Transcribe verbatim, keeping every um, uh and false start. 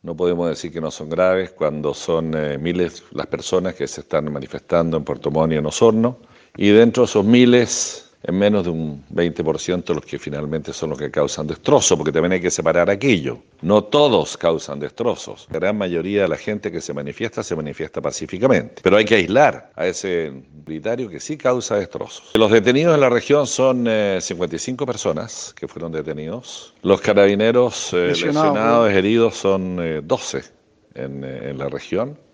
No podemos decir que no son graves cuando son eh, miles las personas que se están manifestando en Puerto Montt y en Osorno, y dentro de esos miles, en menos de un veinte por ciento los que finalmente son los que causan destrozos, porque también hay que separar aquello. No todos causan destrozos. La gran mayoría de la gente que se manifiesta, se manifiesta pacíficamente. Pero hay que aislar a ese militario que sí causa destrozos. Los detenidos en la región son eh, cincuenta y cinco personas que fueron detenidos. Los carabineros eh, Lesionado, lesionados, heridos, son eh, doce en, eh, en la región.